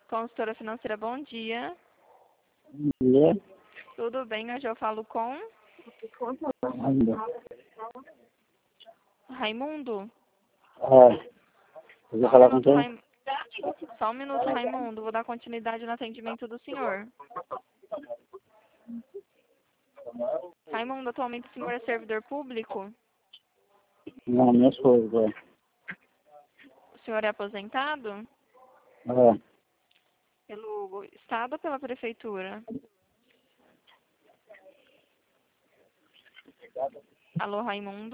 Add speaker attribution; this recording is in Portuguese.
Speaker 1: Consultora financeira, bom dia.
Speaker 2: Bom dia.
Speaker 1: Tudo bem? Hoje eu falo com
Speaker 2: Ainda.
Speaker 1: Raimundo.
Speaker 2: Eu vou falar com quem?
Speaker 1: Só um minuto, Raimundo. Vou dar continuidade no atendimento do senhor. Raimundo, atualmente o senhor é servidor público?
Speaker 2: Não, minha esposa.
Speaker 1: O senhor é aposentado?
Speaker 2: É.
Speaker 1: Pelo Estado ou pela Prefeitura? Alô, Raimundo?